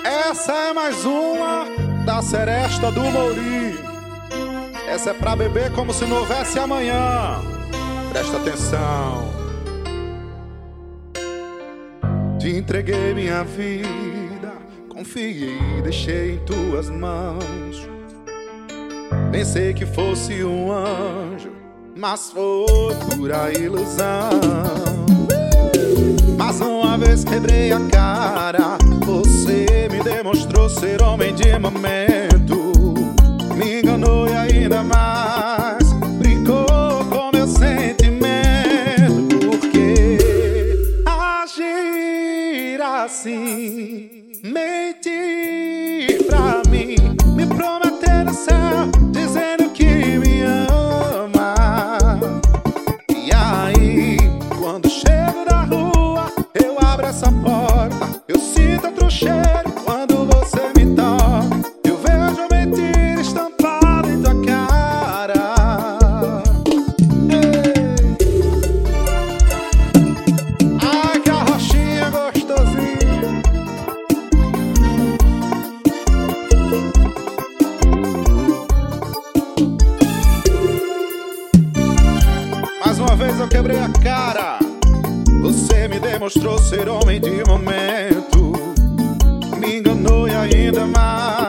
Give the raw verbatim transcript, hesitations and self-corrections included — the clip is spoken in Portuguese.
Essa é mais uma da Seresta do Mouri. Essa é pra beber como se não houvesse amanhã. Presta atenção. Te entreguei minha vida, confiei e deixei em tuas mãos. Pensei que fosse um anjo, mas foi pura ilusão. Mas uma vez quebrei a cara, você me demonstrou ser homem de momento. Me enganou e ainda mais brincou com meu sentimento. Porque agir assim, mentir pra mim, me prometer no céu, dizendo que me ama. E aí, quando chego da rua, eu abro essa porta, eu sinto outro cheiro quando você me toca. Eu vejo a mentira estampada em tua cara. Ei. Ai, que a rochinha gostosinha. Mais uma vez eu quebrei a cara, você me demonstrou ser homem de momento. Me enganou e ainda mais